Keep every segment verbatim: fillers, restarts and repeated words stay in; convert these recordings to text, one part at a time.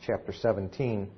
chapter seventeen.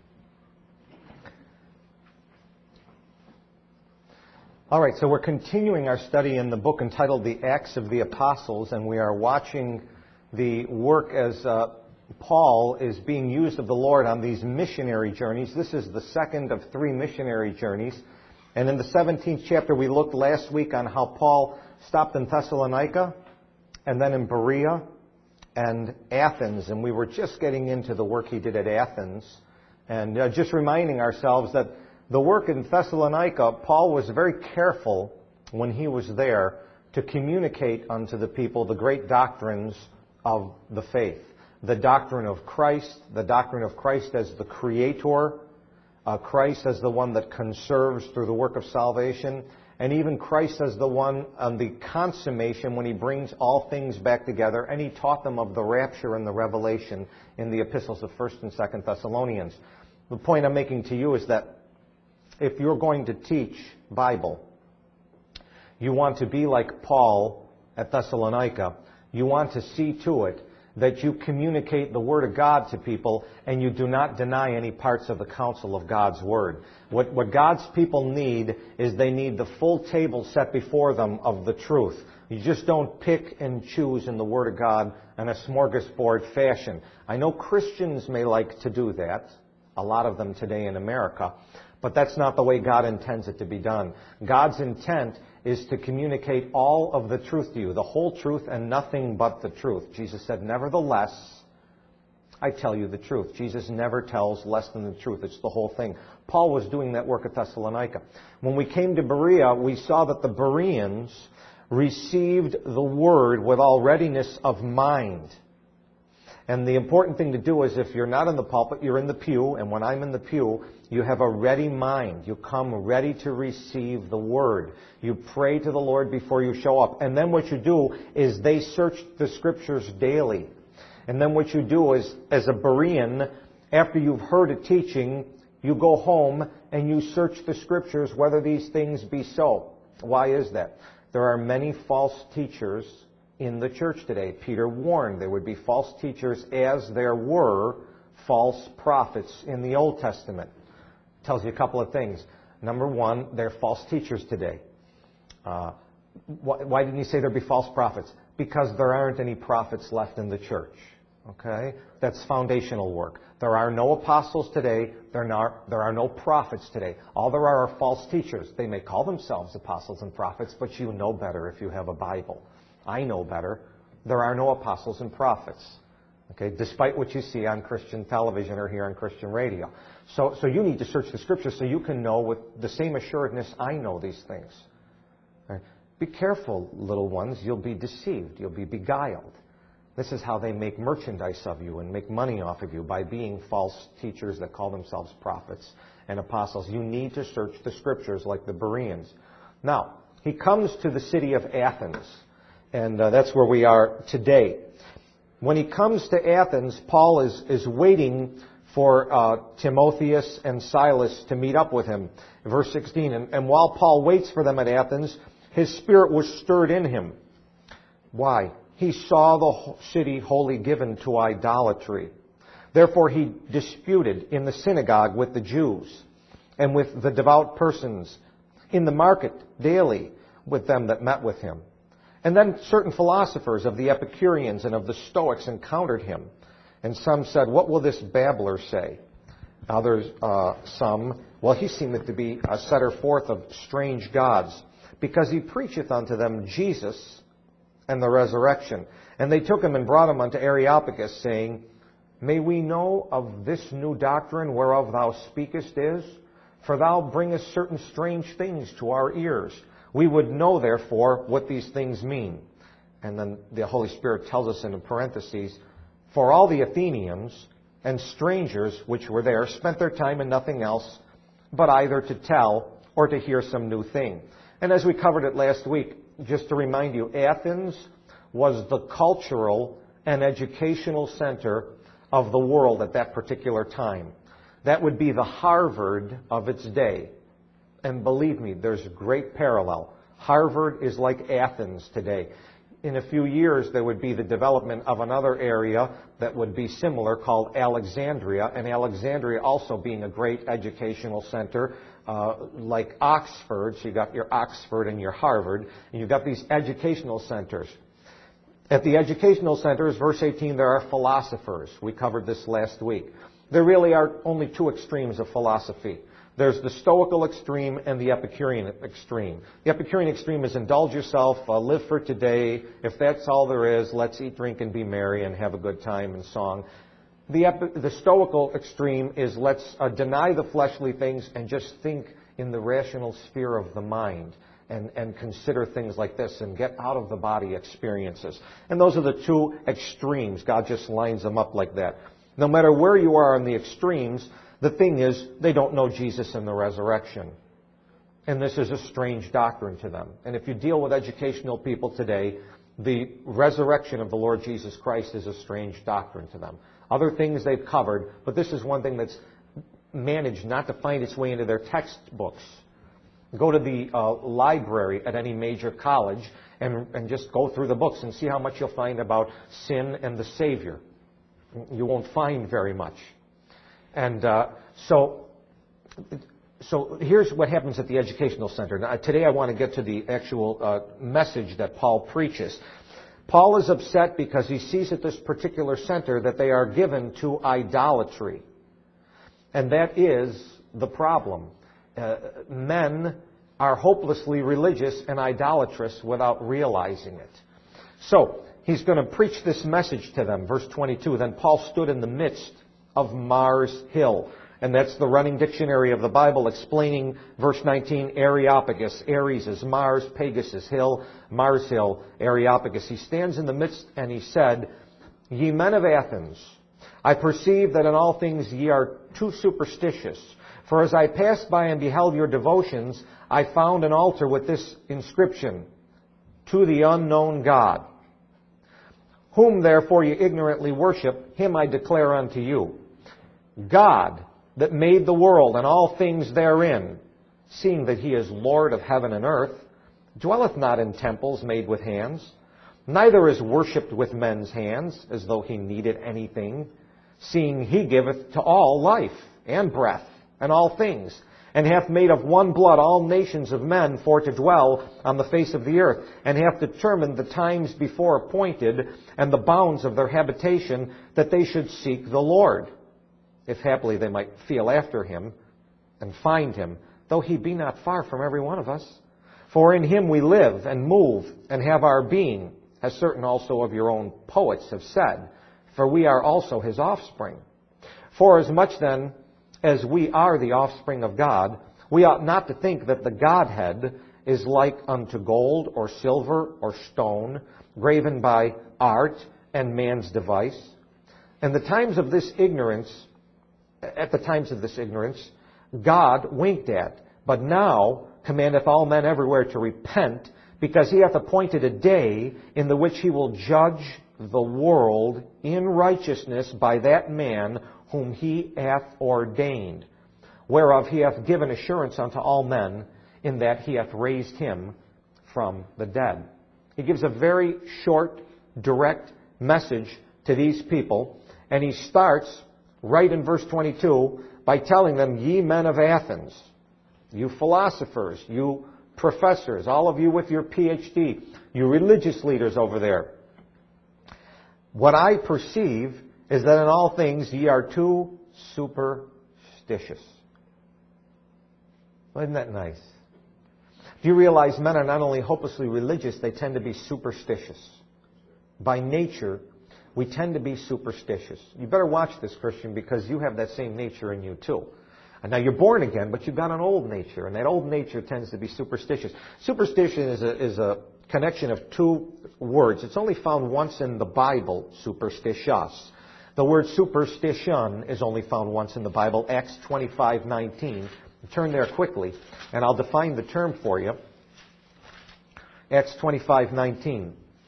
All right, so we're continuing our study in the book entitled The Acts of the Apostles, and we are watching the work as uh, Paul is being used of the Lord on these missionary journeys. This is the second of three missionary journeys. And in the seventeenth chapter, we looked last week on how Paul stopped in Thessalonica, and then in Berea, and Athens. And we were just getting into the work he did at Athens, and uh, just reminding ourselves that the work in Thessalonica, Paul was very careful when he was there to communicate unto the people the great doctrines of the faith. The doctrine of Christ, the doctrine of Christ as the Creator, uh, Christ as the one that conserves through the work of salvation, and even Christ as the one on the consummation when he brings all things back together. And he taught them of the rapture and the revelation in the epistles of First and Second Thessalonians. The point I'm making to you is that if you're going to teach Bible, you want to be like Paul at Thessalonica. You want to see to it that you communicate the Word of God to people and you do not deny any parts of the counsel of God's Word. What, what God's people need is they need the full table set before them of the truth. You just don't pick and choose in the Word of God in a smorgasbord fashion. I know Christians may like to do that, a lot of them today in America, but that's not the way God intends it to be done. God's intent is to communicate all of the truth to you, the whole truth and nothing but the truth. Jesus said, nevertheless, I tell you the truth. Jesus never tells less than the truth. It's the whole thing. Paul was doing that work at Thessalonica. When we came to Berea, we saw that the Bereans received the Word with all readiness of mind. And the important thing to do is if you're not in the pulpit, you're in the pew. And when I'm in the pew, you have a ready mind. You come ready to receive the Word. You pray to the Lord before you show up. And then what you do is they search the Scriptures daily. And then what you do is, as a Berean, after you've heard a teaching, you go home and you search the Scriptures whether these things be so. Why is that? There are many false teachers in the church today. Peter warned there would be false teachers as there were false prophets in the Old Testament. Tells you a couple of things. Number one, there are false teachers today. Uh, why, why didn't he say there'd be false prophets? Because there aren't any prophets left in the church. Okay? That's foundational work. There are no apostles today. There are, there are no prophets today. All there are are false teachers. They may call themselves apostles and prophets, but you know better if you have a Bible. I know better. There are no apostles and prophets. Okay, despite what you see on Christian television or hear on Christian radio. So, so you need to search the Scriptures so you can know with the same assuredness I know these things. Right? Be careful, little ones. You'll be deceived. You'll be beguiled. This is how they make merchandise of you and make money off of you, by being false teachers that call themselves prophets and apostles. You need to search the Scriptures like the Bereans. Now, he comes to the city of Athens, and uh, that's where we are today. When he comes to Athens, Paul is, is waiting for uh, Timotheus and Silas to meet up with him. Verse sixteen, and, and while Paul waits for them at Athens, his spirit was stirred in him. Why? He saw the city wholly given to idolatry. Therefore he disputed in the synagogue with the Jews and with the devout persons, in the market daily with them that met with him. And then certain philosophers of the Epicureans and of the Stoics encountered him. And some said, what will this babbler say? Others, uh, some, well, he seemeth to be a setter forth of strange gods, because he preacheth unto them Jesus and the resurrection. And they took him and brought him unto Areopagus, saying, may we know of this new doctrine whereof thou speakest is? For thou bringest certain strange things to our ears. We would know, therefore, what these things mean. And then the Holy Spirit tells us in parentheses, for all the Athenians and strangers which were there spent their time in nothing else but either to tell or to hear some new thing. And as we covered it last week, just to remind you, Athens was the cultural and educational center of the world at that particular time. That would be the Harvard of its day. And believe me, there's a great parallel. Harvard is like Athens today. in a few years, there would be the development of another area that would be similar called Alexandria, and Alexandria also being a great educational center, uh, like Oxford. So you've got your Oxford and your Harvard, and you've got these educational centers. At the educational centers, verse eighteen, there are philosophers. We covered this last week. There really are only two extremes of philosophy. There's the Stoical extreme and the Epicurean extreme. The Epicurean extreme is indulge yourself, uh, live for today. If that's all there is, let's eat, drink, and be merry and have a good time and song. The, epi- the Stoical extreme is let's uh, deny the fleshly things and just think in the rational sphere of the mind and, and consider things like this and get out of the body experiences. And those are the two extremes. God just lines them up like that. No matter where you are on the extremes, the thing is, they don't know Jesus and the resurrection. And this is a strange doctrine to them. And if you deal with educational people today, the resurrection of the Lord Jesus Christ is a strange doctrine to them. Other things they've covered, but this is one thing that's managed not to find its way into their textbooks. Go to the uh, library at any major college and, and just go through the books and see how much you'll find about sin and the Savior. You won't find very much. And uh, so, so here's what happens at the educational center. Now, today I want to get to the actual uh, message that Paul preaches. Paul is upset because he sees at this particular center that they are given to idolatry. And that is the problem. Uh, men are hopelessly religious and idolatrous without realizing it. So, he's going to preach this message to them. Verse twenty-two, then Paul stood in the midst of Mars Hill. And that's the running dictionary of the Bible explaining verse nineteen, Areopagus. Ares is Mars, Pegasus Hill, Mars Hill, Areopagus. He stands in the midst and he said, Ye men of Athens, I perceive that in all things ye are too superstitious. For as I passed by and beheld your devotions, I found an altar with this inscription, To the unknown God. Whom therefore ye ignorantly worship, him I declare unto you. God, that made the world and all things therein, seeing that he is Lord of heaven and earth, dwelleth not in temples made with hands, neither is worshipped with men's hands, as though he needed anything, seeing he giveth to all life and breath and all things, and hath made of one blood all nations of men for to dwell on the face of the earth, and hath determined the times before appointed and the bounds of their habitation, that they should seek the Lord, if haply they might feel after him and find him, though he be not far from every one of us. For in him we live and move and have our being, as certain also of your own poets have said, for we are also his offspring. For as much then as we are the offspring of God, we ought not to think that the Godhead is like unto gold or silver or stone, graven by art and man's device. And the times of this ignorance, at the times of this ignorance, God winked at, but now commandeth all men everywhere to repent, because he hath appointed a day in the which he will judge the world in righteousness by that man whom he hath ordained, whereof he hath given assurance unto all men, in that he hath raised him from the dead. He gives a very short, direct message to these people, and he starts right in verse twenty-two by telling them, Ye men of Athens, you philosophers, you professors, all of you with your P H D, you religious leaders over there, what I perceive is that in all things ye are too superstitious. Isn't that nice? Do you realize men are not only hopelessly religious, they tend to be superstitious. By nature, we tend to be superstitious. You better watch this, Christian, because you have that same nature in you too. And now you're born again, but you've got an old nature, and that old nature tends to be superstitious. Superstition is a, is a connection of two words. It's only found once in the Bible, superstitious. The word superstition is only found once in the Bible, Acts twenty-five nineteen. Turn there quickly, and I'll define the term for you. Acts twenty-five nineteen.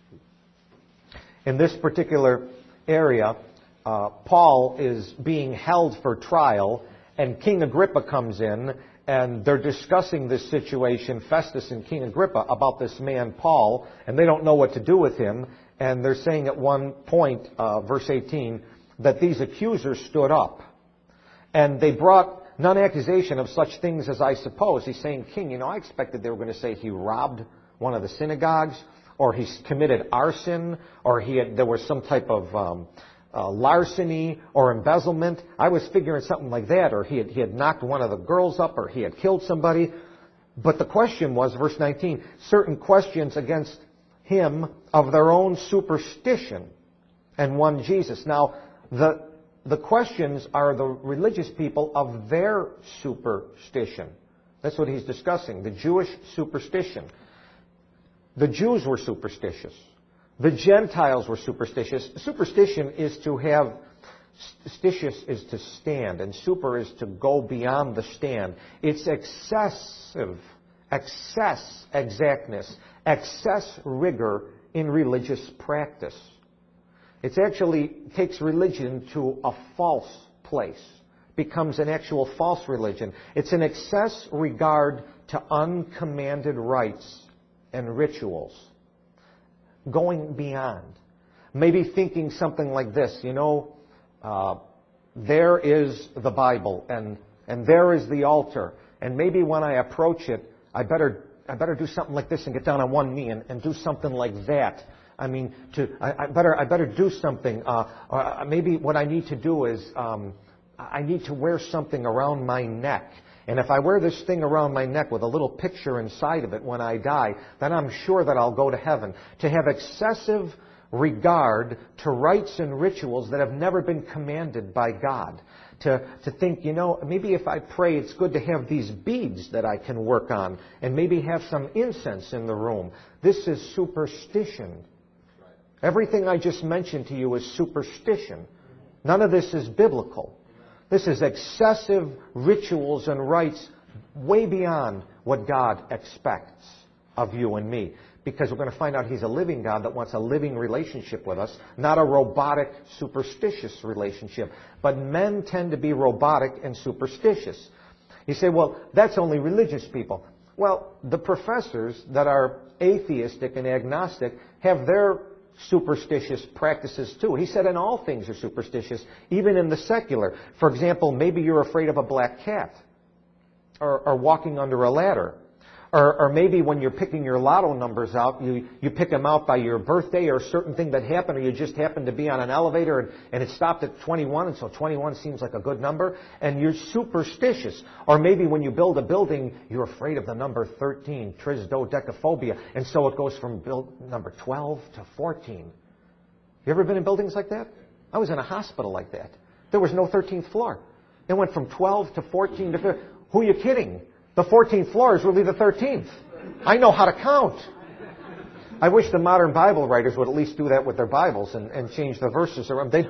In this particular area, uh, Paul is being held for trial, and King Agrippa comes in, and they're discussing this situation, Festus and King Agrippa, about this man Paul, and they don't know what to do with him. And they're saying at one point, uh, verse eighteen, that these accusers stood up. And they brought none accusation of such things as I suppose. He's saying, King, you know, I expected they were going to say he robbed one of the synagogues, or he committed arson, or he had, there was some type of um, uh, larceny or embezzlement. I was figuring something like that, or he had, he had knocked one of the girls up, or he had killed somebody. But the question was, verse nineteen, certain questions against him of their own superstition, and one Jesus. Now, the the questions are the religious people of their superstition. That's what he's discussing, the Jewish superstition. The Jews were superstitious. The Gentiles were superstitious. Superstition is to have, stitious is to stand, and super is to go beyond the stand. It's excessive, excess exactness, excess rigor in religious practice. It actually takes religion to a false place, becomes an actual false religion. It's an excess regard to uncommanded rites and rituals, going beyond. Maybe thinking something like this, you know, uh, there is the Bible, and and there is the altar, and maybe when I approach it, I better I better do something like this and get down on one knee and, and do something like that. I mean, to I, I better I better do something. Uh, or maybe what I need to do is um, I need to wear something around my neck. And if I wear this thing around my neck with a little picture inside of it when I die, then I'm sure that I'll go to heaven. To have excessive regard to rites and rituals that have never been commanded by God. To, to think, you know, maybe if I pray, it's good to have these beads that I can work on, and maybe have some incense in the room. This is superstition. Everything I just mentioned to you is superstition. None of this is biblical. This is excessive rituals and rites way beyond what God expects of you and me. Because we're going to find out He's a living God that wants a living relationship with us, not a robotic, superstitious relationship. But men tend to be robotic and superstitious. You say, well, that's only religious people. Well, the professors that are atheistic and agnostic have their superstitious practices too. He said, and all things are superstitious, even in the secular. For example, maybe you're afraid of a black cat, or, or walking under a ladder. Or, or maybe when you're picking your lotto numbers out, you, you pick them out by your birthday or a certain thing that happened, or you just happened to be on an elevator and, and it stopped at twenty-one, and so twenty-one seems like a good number, and you're superstitious. Or maybe when you build a building, you're afraid of the number thirteen, trisdodecaphobia, and so it goes from build number twelve to fourteen. You ever been in buildings like that? I was in a hospital like that. There was no thirteenth floor. It went from twelve to fourteen to fifteen. Who are you kidding? The fourteenth floor is really the thirteenth. I know how to count. I wish the modern Bible writers would at least do that with their Bibles and, and change the verses around. They,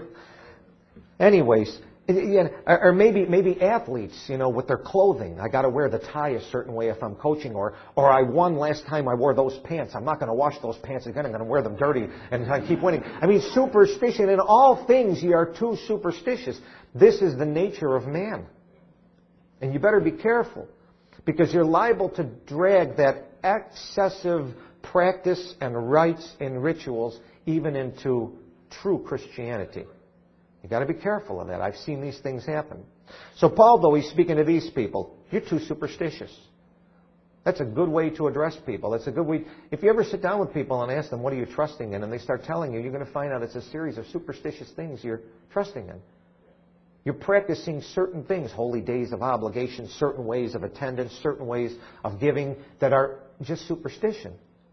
anyways, or maybe maybe athletes, you know, with their clothing. I got to wear the tie a certain way if I'm coaching, or or I won last time I wore those pants. I'm not going to wash those pants again. I'm going to wear them dirty and I keep winning. I mean, superstition. In all things, ye are too superstitious. This is the nature of man, and you better be careful. Because you're liable to drag that excessive practice and rites and rituals even into true Christianity. You've got to be careful of that. I've seen these things happen. So Paul, though, he's speaking to these people. You're too superstitious. That's a good way to address people. That's a good way. If you ever sit down with people and ask them, what are you trusting in? And they start telling you, you're going to find out it's a series of superstitious things you're trusting in. You're practicing certain things, holy days of obligation, certain ways of attendance, certain ways of giving that are just superstition.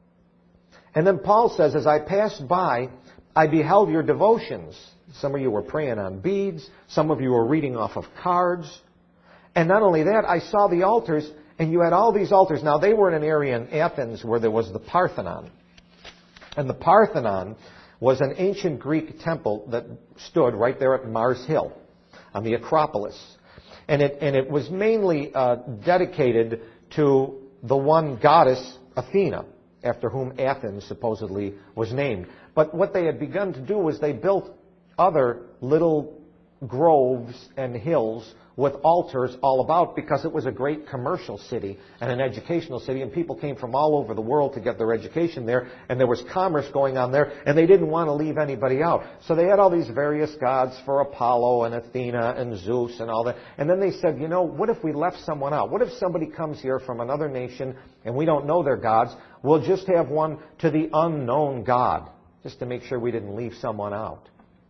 And then Paul says, as I passed by, I beheld your devotions. Some of you were praying on beads. Some of you were reading off of cards. And not only that, I saw the altars, and you had all these altars. Now, they were in an area in Athens where there was the Parthenon. And the Parthenon was an ancient Greek temple that stood right there at Mars Hill, on the Acropolis. And it, and it was mainly uh, dedicated to the one goddess, Athena, after whom Athens supposedly was named. But what they had begun to do was they built other little groves and hills with altars all about, because it was a great commercial city and an educational city, and people came from all over the world to get their education there, and there was commerce going on there, and they didn't want to leave anybody out. So they had all these various gods for Apollo and Athena and Zeus and all that. And then they said, you know, what if we left someone out? What if somebody comes here from another nation and we don't know their gods? We'll just have one to the unknown God, just to make sure we didn't leave someone out.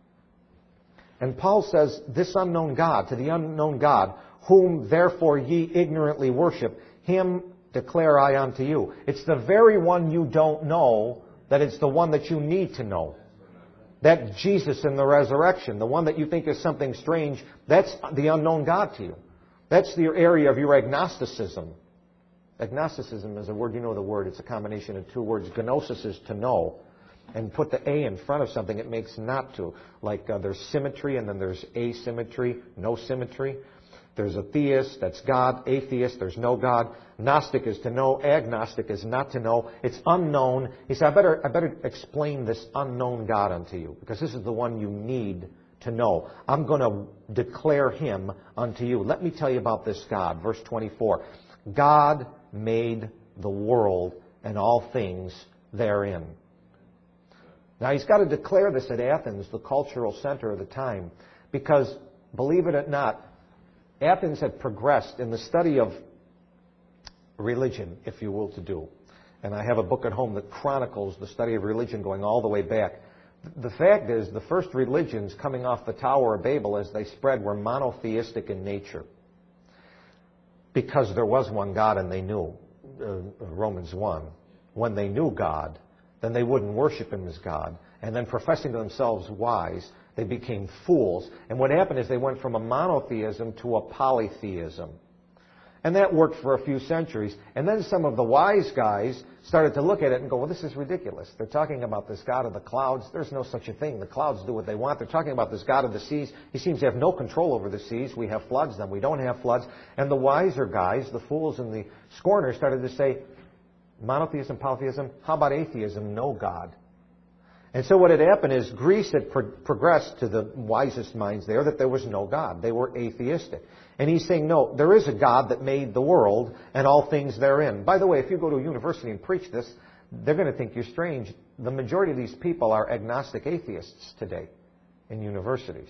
And Paul says, this unknown God, to the unknown God, whom therefore ye ignorantly worship, him declare I unto you. It's the very one you don't know, that it's the one that you need to know. That Jesus in the resurrection, the one that you think is something strange, that's the unknown God to you. That's the area of your agnosticism. Agnosticism is a word, you know the word, it's a combination of two words. Gnosis is to know. And put the A in front of something, it makes not to. Like uh, there's symmetry and then there's asymmetry, no symmetry. There's a theist, that's God. Atheist, there's no God. Gnostic is to know. Agnostic is not to know. It's unknown. He said, I better, I better explain this unknown God unto you, because this is the one you need to know. I'm going to declare him unto you. Let me tell you about this God. Verse twenty-four. God made the world and all things therein. Now, he's got to declare this at Athens, the cultural center of the time, because, believe it or not, Athens had progressed in the study of religion, if you will, to do. And I have a book at home that chronicles the study of religion going all the way back. The fact is, the first religions coming off the Tower of Babel as they spread were monotheistic in nature, because there was one God and they knew, uh, Romans one, when they knew God, then they wouldn't worship him as God. And then professing to themselves wise, they became fools. And what happened is they went from a monotheism to a polytheism. And that worked for a few centuries. And then some of the wise guys started to look at it and go, well, this is ridiculous. They're talking about this God of the clouds. There's no such a thing. The clouds do what they want. They're talking about this God of the seas. He seems to have no control over the seas. We have floods, then we don't have floods. And the wiser guys, the fools and the scorners, started to say, monotheism, polytheism, how about atheism? No God. And so what had happened is Greece had pro- progressed to the wisest minds there that there was no God. They were atheistic. And he's saying, no, there is a God that made the world and all things therein. By the way, if you go to a university and preach this, they're going to think you're strange. The majority of these people are agnostic atheists today in universities.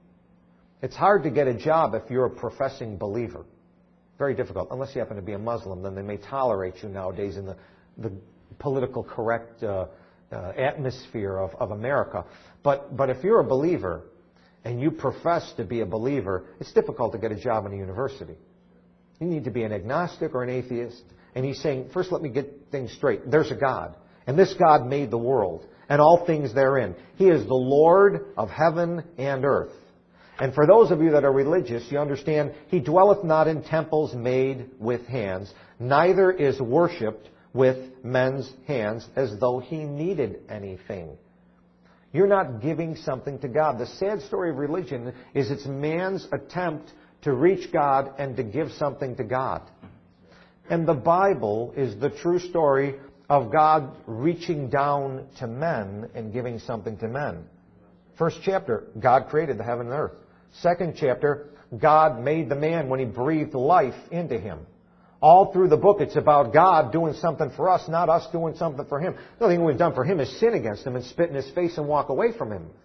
It's hard to get a job if you're a professing believer. Very difficult. Unless you happen to be a Muslim, then they may tolerate you nowadays in the, the political correct uh, uh, atmosphere of, of America. But, but if you're a believer and you profess to be a believer, it's difficult to get a job in a university. You need to be an agnostic or an atheist. And he's saying, first let me get things straight. There's a God. And this God made the world and all things therein. He is the Lord of heaven and earth. And for those of you that are religious, you understand, he dwelleth not in temples made with hands, neither is worshipped with men's hands as though he needed anything. You're not giving something to God. The sad story of religion is it's man's attempt to reach God and to give something to God. And the Bible is the true story of God reaching down to men and giving something to men. First chapter, God created the heaven and earth. Second chapter, God made the man when he breathed life into him. All through the book, it's about God doing something for us, not us doing something for him. The only thing we've done for him is sin against him and spit in his face and walk away from him.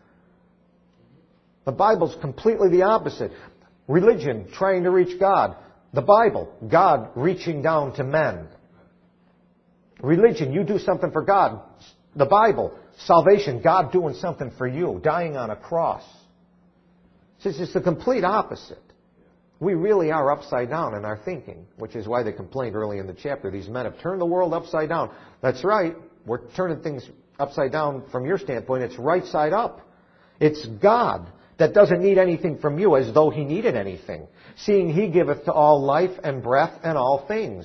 The Bible's completely the opposite. Religion, trying to reach God. The Bible, God reaching down to men. Religion, you do something for God. The Bible, salvation, God doing something for you, dying on a cross. It's just the complete opposite. We really are upside down in our thinking, which is why they complained early in the chapter. These men have turned the world upside down. That's right. We're turning things upside down from your standpoint. It's right side up. It's God that doesn't need anything from you as though he needed anything, seeing he giveth to all life and breath and all things.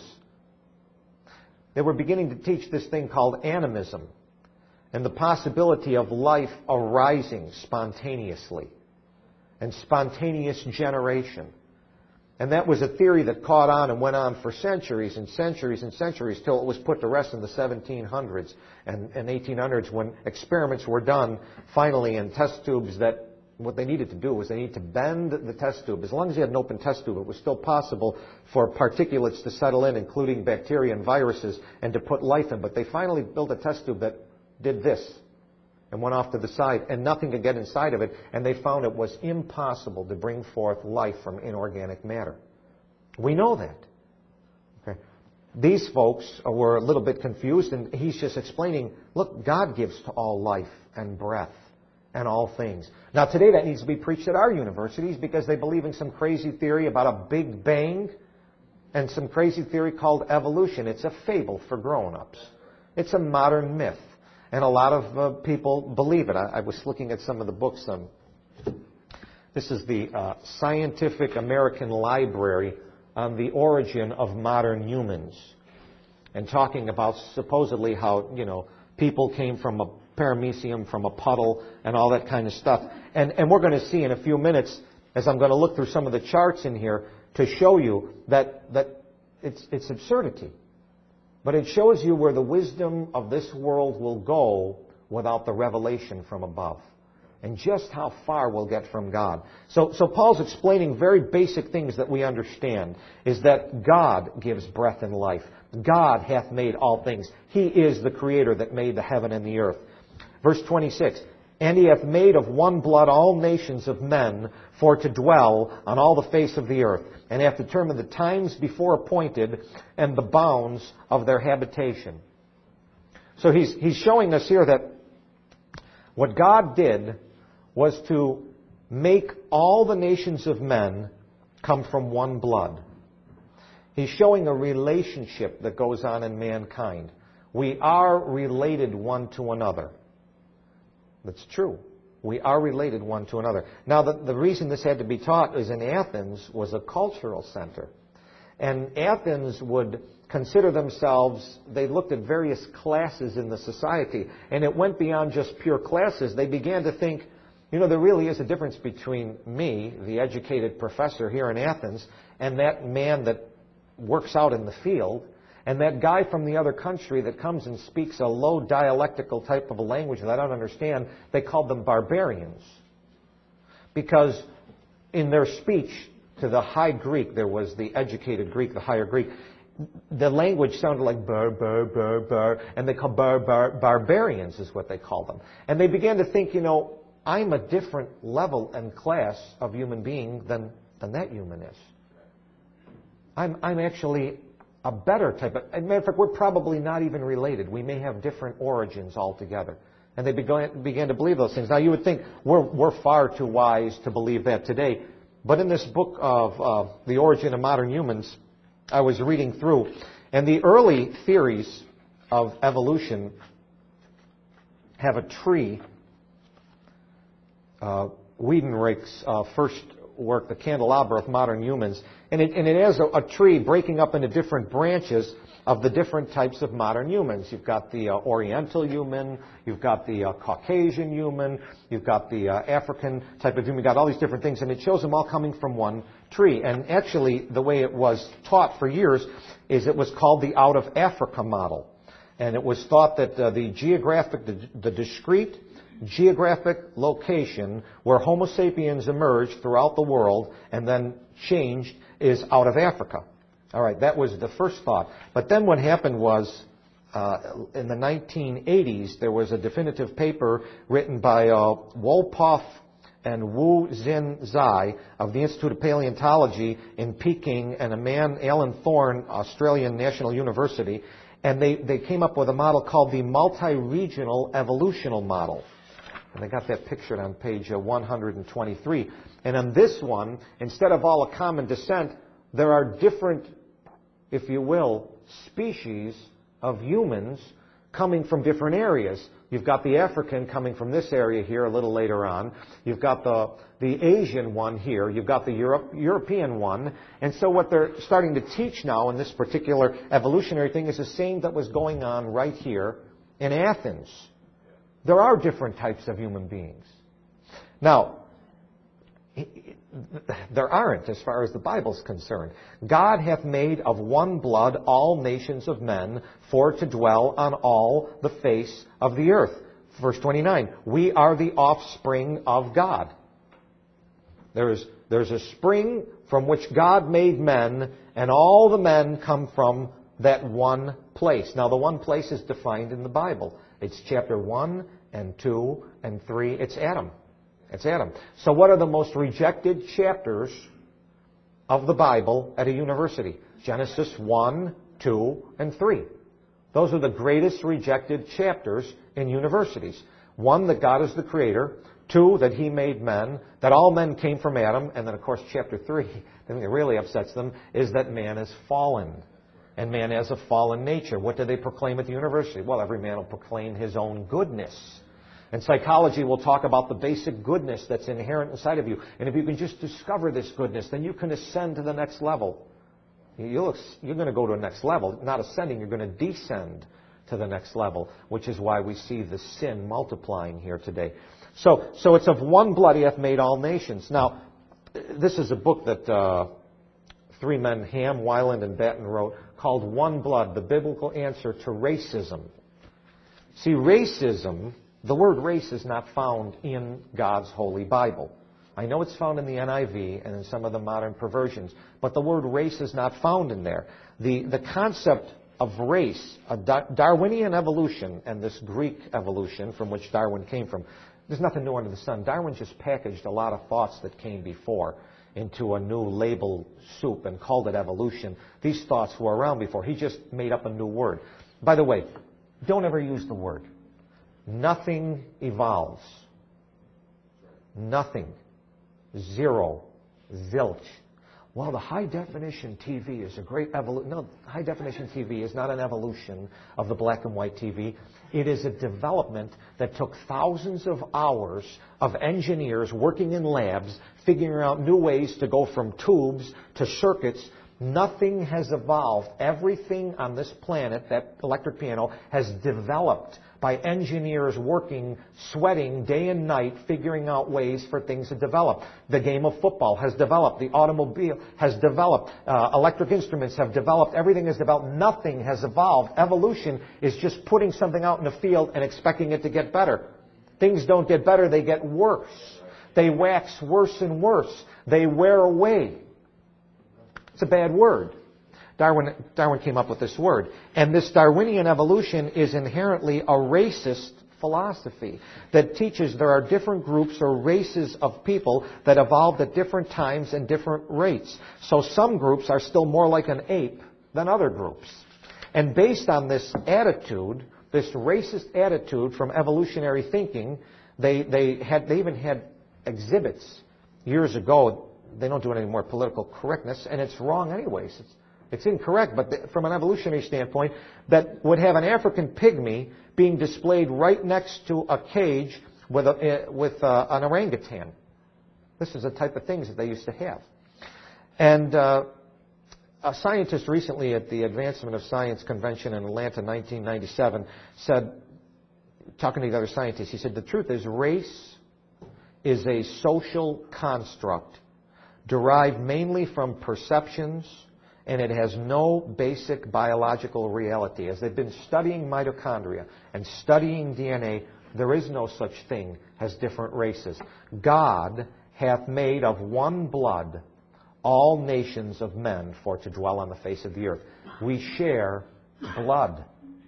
They were beginning to teach this thing called animism and the possibility of life arising spontaneously and spontaneous generation. And that was a theory that caught on and went on for centuries and centuries and centuries till it was put to rest in the seventeen hundreds and, and eighteen hundreds when experiments were done finally in test tubes that what they needed to do was they needed to bend the test tube. As long as you had an open test tube, it was still possible for particulates to settle in, including bacteria and viruses, and to put life in. But they finally built a test tube that did this and went off to the side, and nothing could get inside of it, and they found it was impossible to bring forth life from inorganic matter. We know that. Okay. These folks were a little bit confused, and he's just explaining, look, God gives to all life and breath and all things. Now, today that needs to be preached at our universities because they believe in some crazy theory about a big bang and some crazy theory called evolution. It's a fable for grown-ups. It's a modern myth. And a lot of uh, people believe it. I, I was looking at some of the books. Um, this is the uh, Scientific American Library on the origin of modern humans, and talking about supposedly how, you know, people came from a paramecium, from a puddle, and all that kind of stuff. And, and we're going to see in a few minutes, as I'm going to look through some of the charts in here, to show you that, that it's, it's absurdity. But it shows you where the wisdom of this world will go without the revelation from above, and just how far we'll get from God. So, so Paul's explaining very basic things that we understand, is that God gives breath and life. God hath made all things. He is the Creator that made the heaven and the earth. Verse twenty-six, and he hath made of one blood all nations of men for to dwell on all the face of the earth, and hath determined the times before appointed and the bounds of their habitation. So he's, he's showing us here that what God did was to make all the nations of men come from one blood. He's showing a relationship that goes on in mankind. We are related one to another. That's true. We are related one to another. Now, the, the reason this had to be taught is in Athens was a cultural center. And Athens would consider themselves, they looked at various classes in the society, and it went beyond just pure classes. They began to think, you know, there really is a difference between me, the educated professor here in Athens, and that man that works out in the field, and that guy from the other country that comes and speaks a low dialectical type of a language that I don't understand. They called them barbarians. Because in their speech to the high Greek, there was the educated Greek, the higher Greek, the language sounded like bar, bar, bar, bar, and they called bar, bar, barbarians is what they called them. And they began to think, you know, I'm a different level and class of human being than, than that human is. I'm, I'm actually a better type of... As a matter of fact, we're probably not even related. We may have different origins altogether. And they began, began to believe those things. Now, you would think we're, we're far too wise to believe that today. But in this book of uh, The Origin of Modern Humans, I was reading through, and the early theories of evolution have a tree. Uh, Wiedenreich's uh, first work, The Candelabra of Modern Humans, and it, and it has a, a tree breaking up into different branches of the different types of modern humans. You've got the uh, Oriental human, you've got the uh, Caucasian human, you've got the uh, African type of human, you've got all these different things, and it shows them all coming from one tree. And actually, the way it was taught for years is it was called the Out of Africa model. And it was thought that uh, the geographic, the, the discrete geographic location where Homo sapiens emerged throughout the world and then changed is out of Africa. All right, that was the first thought. But then what happened was, uh, in the nineteen eighties, there was a definitive paper written by uh, Wolpoff and Wu Xin Zai of the Institute of Paleontology in Peking, and a man, Alan Thorne, Australian National University, and they, they came up with a model called the multi-regional evolutional model. And I got that pictured on page uh, one hundred twenty-three. And on this one, instead of all a common descent, there are different, if you will, species of humans coming from different areas. You've got the African coming from this area here a little later on. You've got the, the Asian one here. You've got the Europe, European one. And so what they're starting to teach now in this particular evolutionary thing is the same that was going on right here in Athens. There are different types of human beings. Now, there aren't as far as the Bible's concerned. God hath made of one blood all nations of men for to dwell on all the face of the earth. Verse twenty-nine, we are the offspring of God. There's, there's a spring from which God made men, and all the men come from that one place. Now, the one place is defined in the Bible. It's chapter one and two and three. It's Adam. It's Adam. So what are the most rejected chapters of the Bible at a university? Genesis one, two, and three. Those are the greatest rejected chapters in universities. One, that God is the creator. Two, that he made men, that all men came from Adam. And then, of course, chapter three, the thing that really upsets them is that man is fallen. And man has a fallen nature. What do they proclaim at the university? Well, every man will proclaim his own goodness. And psychology will talk about the basic goodness that's inherent inside of you. And if you can just discover this goodness, then you can ascend to the next level. You'll, you're going to go to the next level. Not ascending, you're going to descend to the next level, which is why we see the sin multiplying here today. So, so it's of one blood he hath made all nations. Now, this is a book that uh, three men, Ham, Weiland, and Batten, wrote, called One Blood, the Biblical Answer to Racism. See, racism, the word race is not found in God's Holy Bible. I know it's found in the N I V and in some of the modern perversions, but the word race is not found in there. The, the concept of race, a Darwinian evolution, and this Greek evolution from which Darwin came from, there's nothing new under the sun. Darwin just packaged a lot of thoughts that came before into a new label soup and called it evolution. These thoughts were around before. He just made up a new word. By the way, don't ever use the word. Nothing evolves. Nothing. Zero. Zilch. Well, the high-definition T V is a great evolution. No, high-definition T V is not an evolution of the black and white T V. It is a development that took thousands of hours of engineers working in labs, figuring out new ways to go from tubes to circuits. Nothing has evolved. Everything on this planet, that electric piano, has developed by engineers working, sweating day and night, figuring out ways for things to develop. The game of football has developed. The automobile has developed. Uh, electric instruments have developed. Everything has developed. Nothing has evolved. Evolution is just putting something out in the field and expecting it to get better. Things don't get better. They get worse. They wax worse and worse. They wear away. It's a bad word. Darwin, Darwin came up with this word. And this Darwinian evolution is inherently a racist philosophy that teaches there are different groups or races of people that evolved at different times and different rates. So some groups are still more like an ape than other groups. And based on this attitude, this racist attitude from evolutionary thinking, they, they, had, they even had exhibits years ago. They don't do it anymore, political correctness, and it's wrong anyways. It's, It's incorrect, but the, from an evolutionary standpoint, that would have an African pygmy being displayed right next to a cage with, a, uh, with uh, an orangutan. This is the type of things that they used to have. And uh, a scientist recently at the Advancement of Science Convention in Atlanta, nineteen ninety-seven, said, talking to the other scientists, he said, the truth is race is a social construct derived mainly from perceptions, and it has no basic biological reality. As they've been studying mitochondria and studying D N A, there is no such thing as different races. God hath made of one blood all nations of men for to dwell on the face of the earth. We share blood.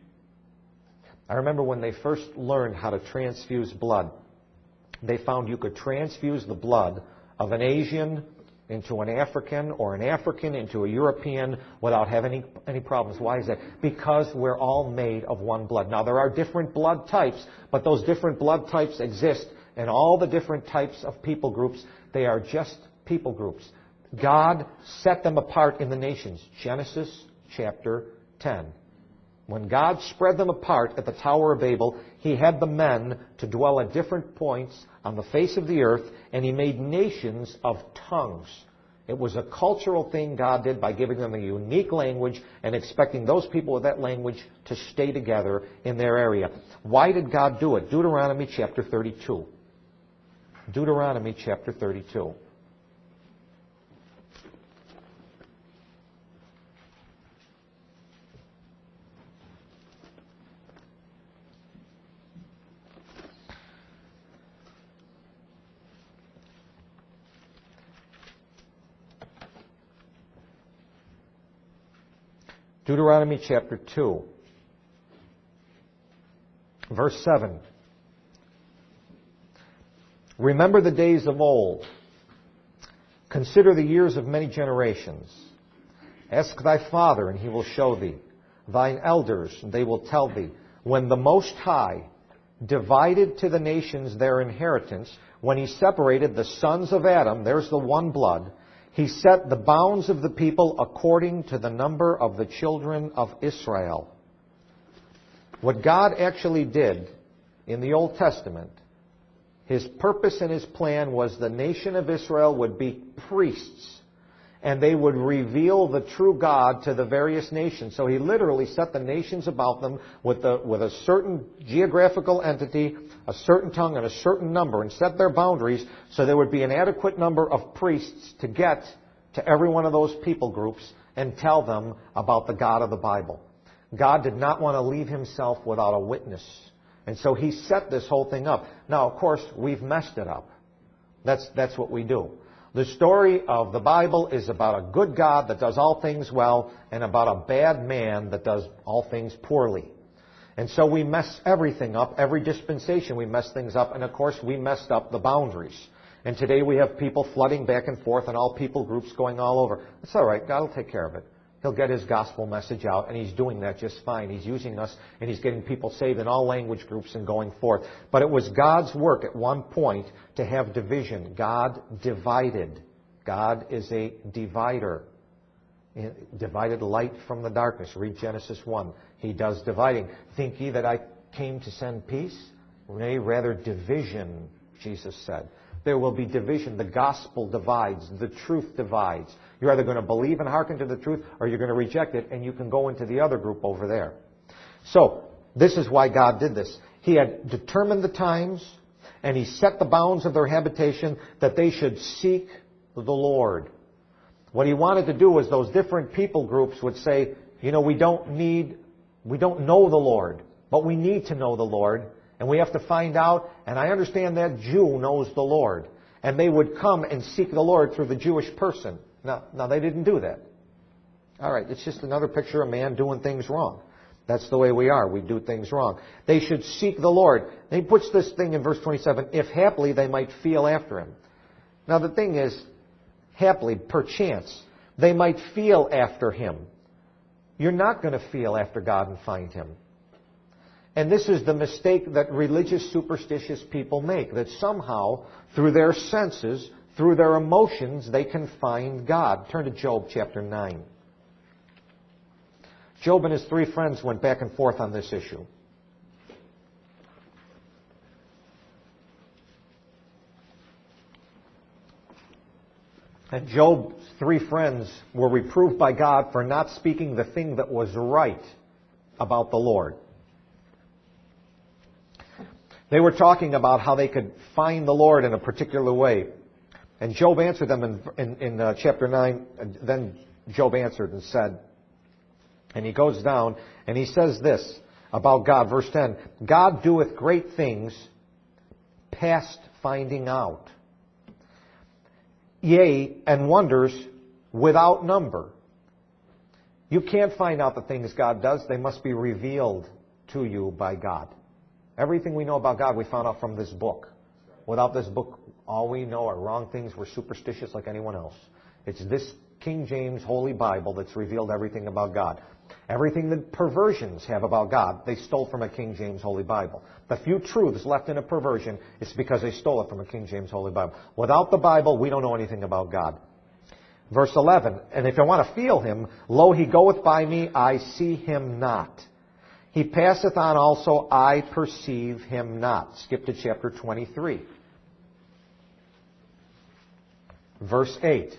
I remember when they first learned how to transfuse blood, they found you could transfuse the blood of an Asian into an African, or an African into a European without having any, any problems. Why is that? Because we're all made of one blood. Now, there are different blood types, but those different blood types exist in all the different types of people groups. They are just people groups. God set them apart in the nations. Genesis chapter ten. When God spread them apart at the Tower of Babel, He had the men to dwell at different points on the face of the earth, and He made nations of tongues. It was a cultural thing God did by giving them a unique language and expecting those people with that language to stay together in their area. Why did God do it? Deuteronomy chapter thirty-two. Deuteronomy chapter thirty-two. Deuteronomy chapter two, verse seven. Remember the days of old. Consider the years of many generations. Ask thy father, and he will show thee. Thine elders, and they will tell thee. When the Most High divided to the nations their inheritance, when he separated the sons of Adam, there's the one blood, he set the bounds of the people according to the number of the children of Israel. What God actually did in the Old Testament, his purpose and his plan was the nation of Israel would be priests, and they would reveal the true God to the various nations. So he literally set the nations about them with, the, with a certain geographical entity, a certain tongue, and a certain number, and set their boundaries so there would be an adequate number of priests to get to every one of those people groups and tell them about the God of the Bible. God did not want to leave himself without a witness. And so he set this whole thing up. Now, of course, we've messed it up. That's, that's what we do. The story of the Bible is about a good God that does all things well and about a bad man that does all things poorly. And so we mess everything up. Every dispensation we mess things up. And, of course, we messed up the boundaries. And today we have people flooding back and forth and all people groups going all over. It's all right. God will take care of it. He'll get his gospel message out, and he's doing that just fine. He's using us, and he's getting people saved in all language groups and going forth. But it was God's work at one point to have division. God divided. God is a divider. Divided light from the darkness. Read Genesis one. He does dividing. Think ye that I came to send peace? Nay, rather division, Jesus said. There will be division. The gospel divides. The truth divides. You're either going to believe and hearken to the truth, or you're going to reject it, and you can go into the other group over there. So, this is why God did this. He had determined the times, and he set the bounds of their habitation that they should seek the Lord. What he wanted to do was those different people groups would say, you know, we don't need, we don't know the Lord, but we need to know the Lord. And we have to find out, and I understand that Jew knows the Lord. And they would come and seek the Lord through the Jewish person. Now, now they didn't do that. All right, it's just another picture of man doing things wrong. That's the way we are. We do things wrong. They should seek the Lord. And he puts this thing in verse twenty-seven, if haply they might feel after him. Now the thing is, haply, perchance, they might feel after him. You're not going to feel after God and find him. And this is the mistake that religious, superstitious people make, that somehow, through their senses, through their emotions, they can find God. Turn to Job chapter nine. Job and his three friends went back and forth on this issue. And Job's three friends were reproved by God for not speaking the thing that was right about the Lord. They were talking about how they could find the Lord in a particular way. And Job answered them in, in, in uh, chapter nine. And then Job answered and said, and he goes down and he says this about God, verse ten, God doeth great things past finding out. Yea, and wonders without number. You can't find out the things God does. They must be revealed to you by God. Everything we know about God, we found out from this book. Without this book, all we know are wrong things. We're superstitious like anyone else. It's this King James Holy Bible that's revealed everything about God. Everything that perversions have about God, they stole from a King James Holy Bible. The few truths left in a perversion is because they stole it from a King James Holy Bible. Without the Bible, we don't know anything about God. Verse eleven, and if I want to feel him, lo, he goeth by me, I see him not. He passeth on also, I perceive him not. Skip to chapter twenty-three. Verse eight.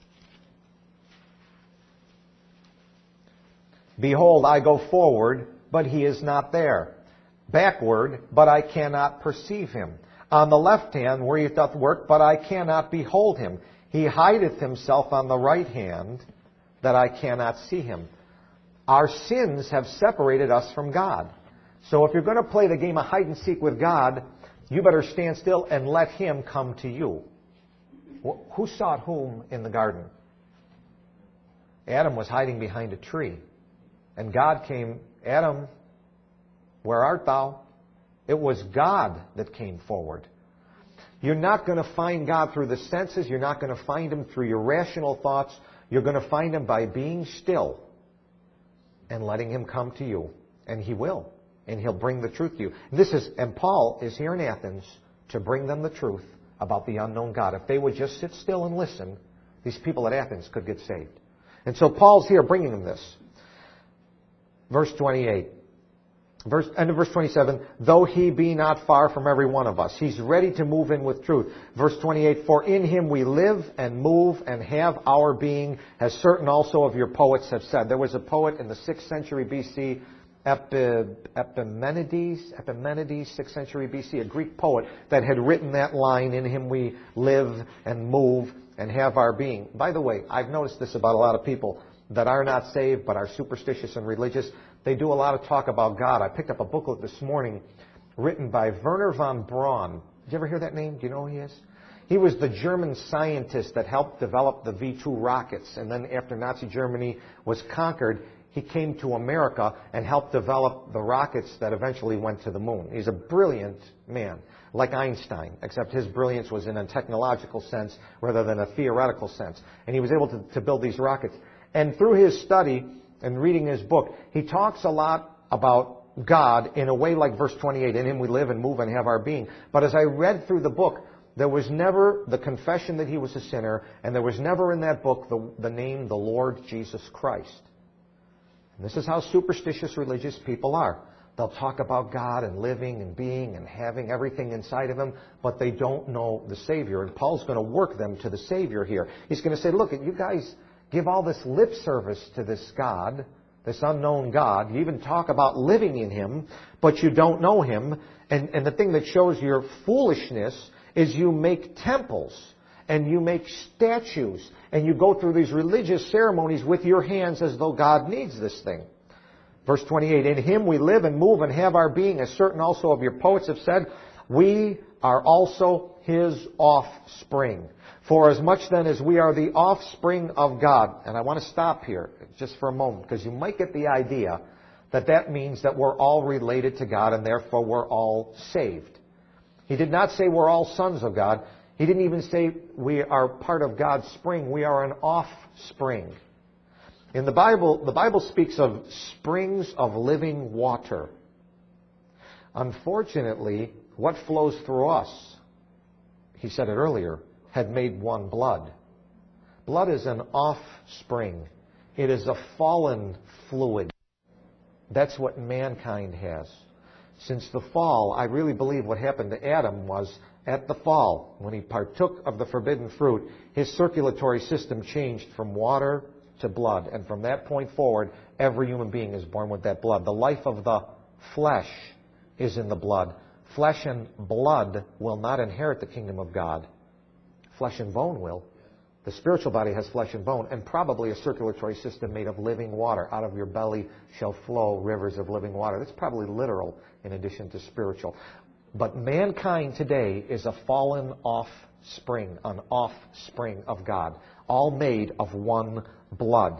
Behold, I go forward, but he is not there. Backward, but I cannot perceive him. On the left hand, where he doth work, but I cannot behold him. He hideth himself on the right hand, that I cannot see him. Our sins have separated us from God. So if you're going to play the game of hide and seek with God, you better stand still and let him come to you. Who sought whom in the garden? Adam was hiding behind a tree. And God came, Adam, where art thou? It was God that came forward. You're not going to find God through the senses. You're not going to find Him through your rational thoughts. You're going to find Him by being still and letting Him come to you. And He will. And He'll bring the truth to you. This is, and Paul is here in Athens to bring them the truth about the unknown God. If they would just sit still and listen, these people at Athens could get saved. And so Paul's here bringing them this. Verse twenty-eight. Verse, end of verse twenty-seven, though He be not far from every one of us. He's ready to move in with truth. Verse twenty-eight, for in Him we live and move and have our being, as certain also of your poets have said. There was a poet in the sixth century B C, Epi, Epimenides, Epimenides, sixth century B C, a Greek poet that had written that line, in Him we live and move and have our being. By the way, I've noticed this about a lot of people that are not saved but are superstitious and religious. They do a lot of talk about God. I picked up a booklet this morning written by Wernher von Braun. Did you ever hear that name? Do you know who he is? He was the German scientist that helped develop the V two rockets. And then after Nazi Germany was conquered, he came to America and helped develop the rockets that eventually went to the moon. He's a brilliant man, like Einstein, except his brilliance was in a technological sense rather than a theoretical sense. And he was able to, to build these rockets. And through his study and reading his book, he talks a lot about God in a way like verse twenty-eight, in Him we live and move and have our being. But as I read through the book, there was never the confession that He was a sinner, and there was never in that book the, the name the Lord Jesus Christ. And this is how superstitious religious people are. They'll talk about God and living and being and having everything inside of Him, but they don't know the Savior. And Paul's going to work them to the Savior here. He's going to say, look, you guys give all this lip service to this God, this unknown God. You even talk about living in Him, but you don't know Him. And, and the thing that shows your foolishness is you make temples and you make statues and you go through these religious ceremonies with your hands as though God needs this thing. Verse twenty-eight, in Him we live and move and have our being, as certain also of your poets have said, we are also His offspring. For as much then as we are the offspring of God, and I want to stop here just for a moment, because you might get the idea that that means that we're all related to God and therefore we're all saved. He did not say we're all sons of God. He didn't even say we are part of God's spring. We are an offspring. In the Bible, the Bible speaks of springs of living water. Unfortunately, what flows through us, he said it earlier, had made one blood. Blood is an offspring. It is a fallen fluid. That's what mankind has. Since the fall, I really believe what happened to Adam was, at the fall, when he partook of the forbidden fruit, his circulatory system changed from water to blood. And from that point forward, every human being is born with that blood. The life of the flesh is in the blood. Flesh and blood will not inherit the kingdom of God. Flesh and bone will. The spiritual body has flesh and bone, and probably a circulatory system made of living water. Out of your belly shall flow rivers of living water. That's probably literal in addition to spiritual. But mankind today is a fallen offspring, an offspring of God, all made of one blood.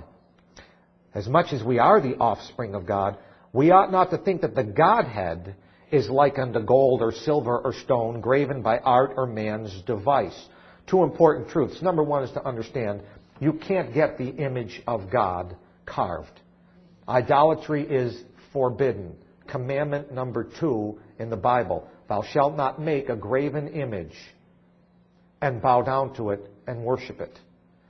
As much as we are the offspring of God, we ought not to think that the Godhead is like unto gold or silver or stone, graven by art or man's device. Two important truths. Number one is to understand you can't get the image of God carved. Idolatry is forbidden. Commandment number two in the Bible. Thou shalt not make a graven image and bow down to it and worship it.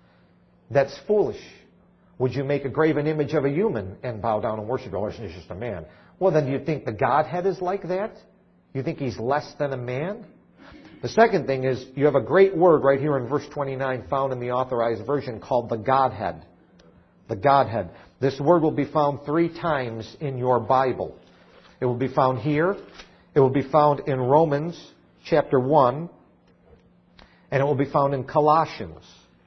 That's foolish. Would you make a graven image of a human and bow down and worship it? Oh, it's just a man. Well, then do you think the Godhead is like that? You think He's less than a man? The second thing is, you have a great word right here in verse twenty-nine found in the Authorized Version called the Godhead. The Godhead. This word will be found three times in your Bible. It will be found here. It will be found in Romans chapter one. And it will be found in Colossians.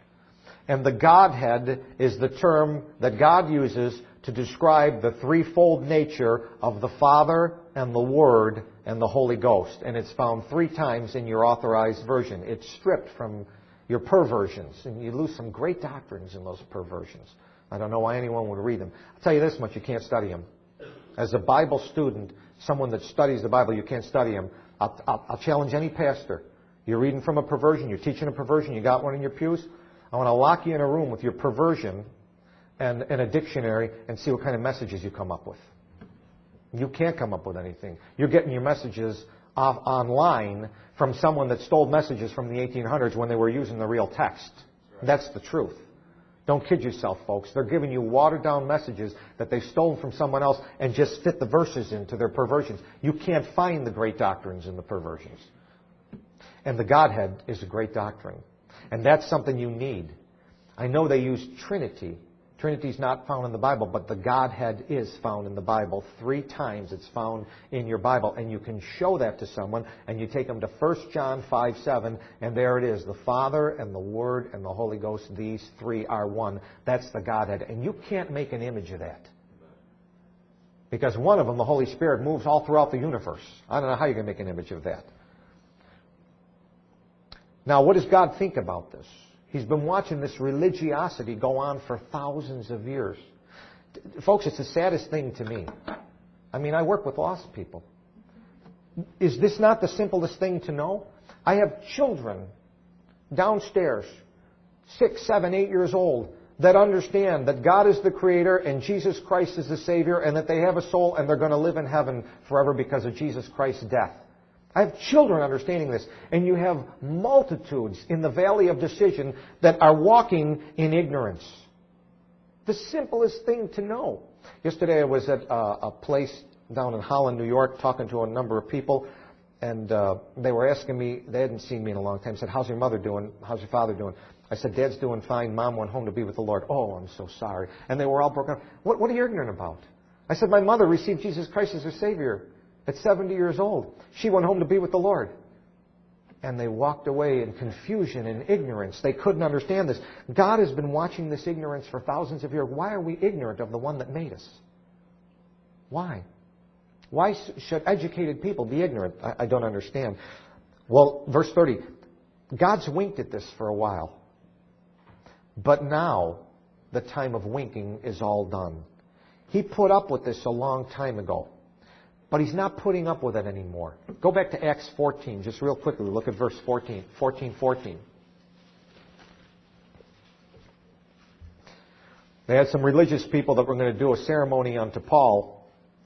And the Godhead is the term that God uses to describe the threefold nature of the Father and the Word and the Holy Ghost. And it's found three times in your Authorized Version. It's stripped from your perversions. And you lose some great doctrines in those perversions. I don't know why anyone would read them. I'll tell you this much, you can't study them. As a Bible student, someone that studies the Bible, you can't study them. I'll, I'll, I'll challenge any pastor. You're reading from a perversion, you're teaching a perversion, you got one in your pews. I want to lock you in a room with your perversion and, and a dictionary and see what kind of messages you come up with. You can't come up with anything. You're getting your messages off online from someone that stole messages from the eighteen hundreds when they were using the real text. That's the truth. Don't kid yourself, folks. They're giving you watered-down messages that they've stolen from someone else and just fit the verses into their perversions. You can't find the great doctrines in the perversions. And the Godhead is a great doctrine. And that's something you need. I know they use Trinity. Trinity's not found in the Bible, but the Godhead is found in the Bible. Three times it's found in your Bible. And you can show that to someone, and you take them to First John five seven, and there it is. The Father and the Word and the Holy Ghost, these three are one. That's the Godhead. And you can't make an image of that. Because one of them, the Holy Spirit, moves all throughout the universe. I don't know how you can make an image of that. Now, what does God think about this? He's been watching this religiosity go on for thousands of years. Folks, it's the saddest thing to me. I mean, I work with lost people. Is this not the simplest thing to know? I have children downstairs, six, seven, eight years old, that understand that God is the Creator and Jesus Christ is the Savior and that they have a soul and they're going to live in heaven forever because of Jesus Christ's death. I have children understanding this, and you have multitudes in the valley of decision that are walking in ignorance. The simplest thing to know. Yesterday I was at a, a place down in Holland, New York, talking to a number of people, and uh, they were asking me, they hadn't seen me in a long time, said, how's your mother doing? How's your father doing? I said, Dad's doing fine. Mom went home to be with the Lord. Oh, I'm so sorry. And they were all broken up. What, what are you ignorant about? I said, my mother received Jesus Christ as her Savior at seventy years old. She went home to be with the Lord. And they walked away in confusion and ignorance. They couldn't understand this. God has been watching this ignorance for thousands of years. Why are we ignorant of the one that made us? Why? Why should educated people be ignorant? I, I don't understand. Well, verse thirty. God's winked at this for a while. But now, the time of winking is all done. He put up with this a long time ago. But He's not putting up with it anymore. Go back to Acts fourteen, just real quickly. Look at verse fourteen. fourteen fourteen. They had some religious people that were going to do a ceremony unto Paul.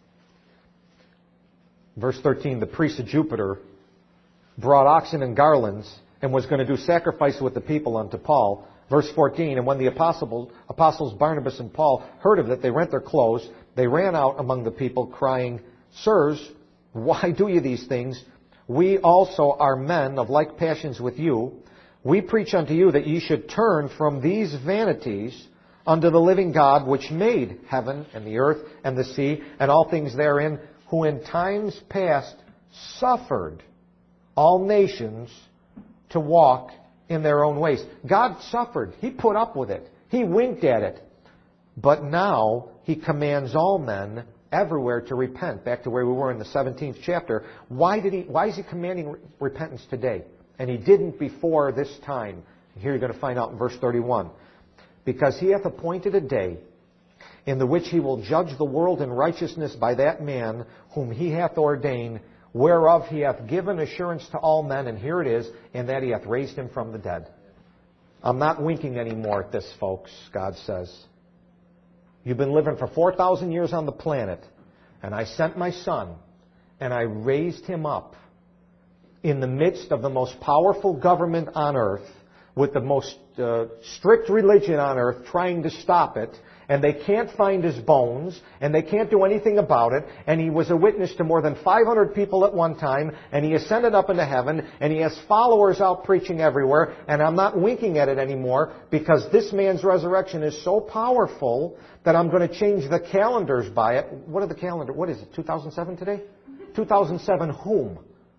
Verse thirteen, the priest of Jupiter brought oxen and garlands and was going to do sacrifice with the people unto Paul. Verse fourteen, and when the apostles, apostles Barnabas and Paul heard of it, they rent their clothes. They ran out among the people, crying, Sirs, why do you these things? We also are men of like passions with you. We preach unto you that ye should turn from these vanities unto the living God, which made heaven and the earth and the sea and all things therein, who in times past suffered all nations to walk in their own ways. God suffered. He put up with it. He winked at it. But now He commands all men everywhere to repent. Back to where we were in the seventeenth chapter. Why did he? Why is He commanding re- repentance today? And He didn't before this time. Here you're going to find out in verse thirty-one. Because He hath appointed a day in the which He will judge the world in righteousness by that man whom He hath ordained, whereof He hath given assurance to all men. And here it is, in that He hath raised Him from the dead. I'm not winking anymore at this, folks, God says. You've been living for four thousand years on the planet, and I sent my Son, and I raised Him up in the midst of the most powerful government on earth, with the most uh, strict religion on earth trying to stop it, and they can't find His bones, and they can't do anything about it, and He was a witness to more than five hundred people at one time, and He ascended up into heaven, and He has followers out preaching everywhere, and I'm not winking at it anymore, because this man's resurrection is so powerful that I'm going to change the calendars by it. What are the calendar? What is it, two thousand seven today? two thousand seven whom?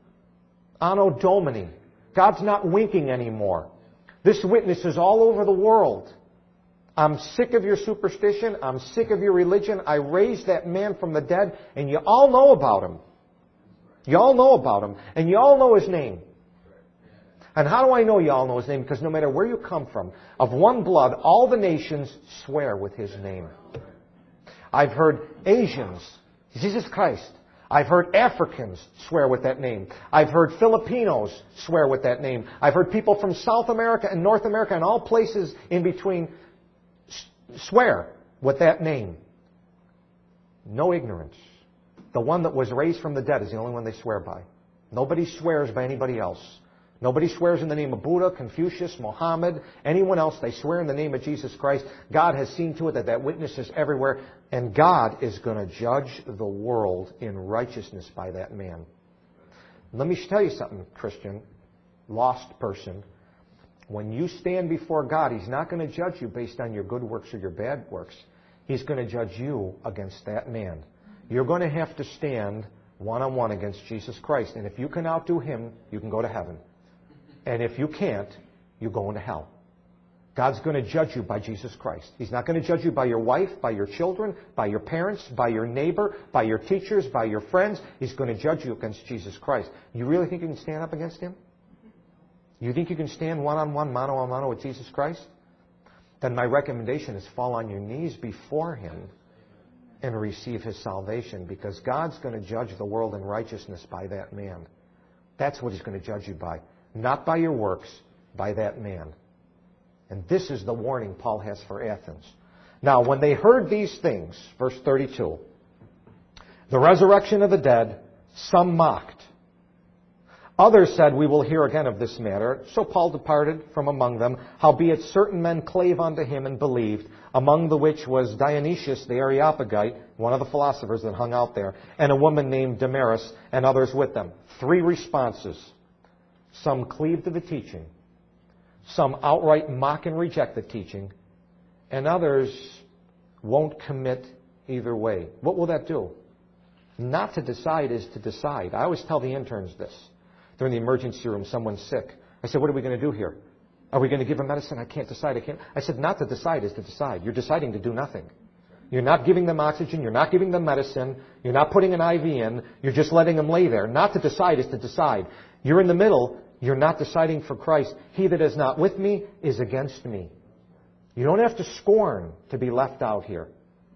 Anno Domini. God's not winking anymore. This witness is all over the world. I'm sick of your superstition. I'm sick of your religion. I raised that man from the dead, and you all know about him. You all know about him, and you all know his name. And how do I know you all know his name? Because no matter where you come from, of one blood, all the nations swear with his name. I've heard Asians, Jesus Christ. I've heard Africans swear with that name. I've heard Filipinos swear with that name. I've heard people from South America and North America and all places in between swear with that name. No ignorance. The one that was raised from the dead is the only one they swear by. Nobody swears by anybody else. Nobody swears in the name of Buddha, Confucius, Mohammed, anyone else. They swear in the name of Jesus Christ. God has seen to it that that witness is everywhere. And God is going to judge the world in righteousness by that man. Let me tell you something, Christian, lost person. When you stand before God, He's not going to judge you based on your good works or your bad works. He's going to judge you against that man. You're going to have to stand one-on-one against Jesus Christ. And if you can outdo Him, you can go to heaven. And if you can't, you go into hell. God's going to judge you by Jesus Christ. He's not going to judge you by your wife, by your children, by your parents, by your neighbor, by your teachers, by your friends. He's going to judge you against Jesus Christ. You really think you can stand up against Him? You think you can stand one-on-one, mano-a-mano with Jesus Christ? Then my recommendation is fall on your knees before Him and receive His salvation, because God's going to judge the world in righteousness by that man. That's what He's going to judge you by. Not by your works, by that man. And this is the warning Paul has for Athens. Now, when they heard these things, verse thirty-two, the resurrection of the dead, some mocked. Others said, we will hear again of this matter. So Paul departed from among them. Howbeit certain men clave unto him and believed, among the which was Dionysius the Areopagite, one of the philosophers that hung out there, and a woman named Damaris, and others with them. Three responses. Some cleave to the teaching. Some outright mock and reject the teaching. And others won't commit either way. What will that do? Not to decide is to decide. I always tell the interns this. They're in the emergency room, someone's sick. I said, what are we going to do here? Are we going to give them medicine? I can't decide. I can't. I said, not to decide is to decide. You're deciding to do nothing. You're not giving them oxygen. You're not giving them medicine. You're not putting an I V in. You're just letting them lay there. Not to decide is to decide. You're in the middle. You're not deciding for Christ. He that is not with me is against me. You don't have to scorn to be left out here.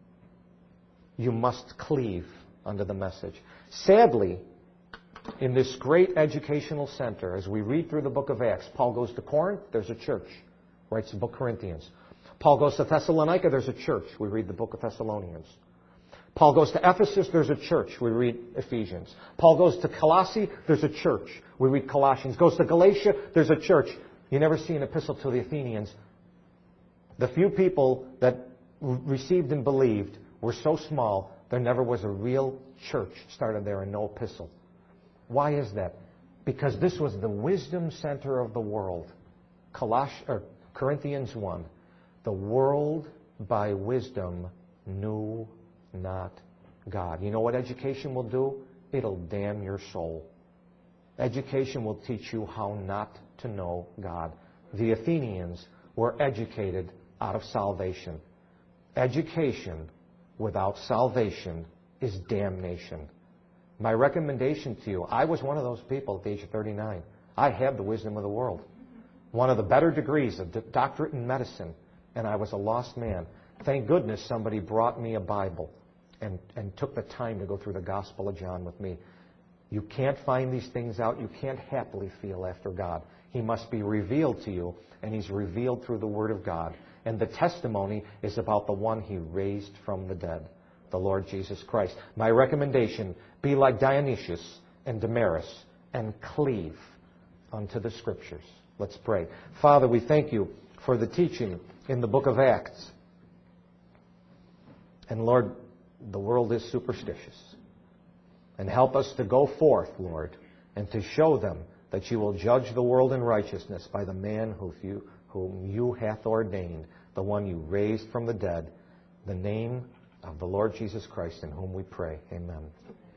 You must cleave unto the message. Sadly, in this great educational center, as we read through the book of Acts, Paul goes to Corinth, there's a church. Writes the book Corinthians. Paul goes to Thessalonica, there's a church. We read the book of Thessalonians. Paul goes to Ephesus, there's a church. We read Ephesians. Paul goes to Colossae, there's a church. We read Colossians. Goes to Galatia, there's a church. You never see an epistle to the Athenians. The few people that received and believed were so small, there never was a real church started there and no epistle. Why is that? Because this was the wisdom center of the world. Coloss- or Corinthians one. The world by wisdom knew not God. You know what education will do? It'll damn your soul. Education will teach you how not to know God. The Athenians were educated out of salvation. Education without salvation is damnation. My recommendation to you, I was one of those people at the age of thirty-nine. I had the wisdom of the world. One of the better degrees, a doctorate in medicine, and I was a lost man. Thank goodness somebody brought me a Bible and, and took the time to go through the Gospel of John with me. You can't find these things out. You can't happily feel after God. He must be revealed to you, and He's revealed through the Word of God. And the testimony is about the one He raised from the dead, the Lord Jesus Christ. My recommendation, be like Dionysius and Damaris and cleave unto the Scriptures. Let's pray. Father, we thank You for the teaching in the book of Acts. And Lord, the world is superstitious. And help us to go forth, Lord, and to show them that You will judge the world in righteousness by the man whom you, whom you hath ordained, the one You raised from the dead, the name of the Lord Jesus Christ, in whom we pray. Amen.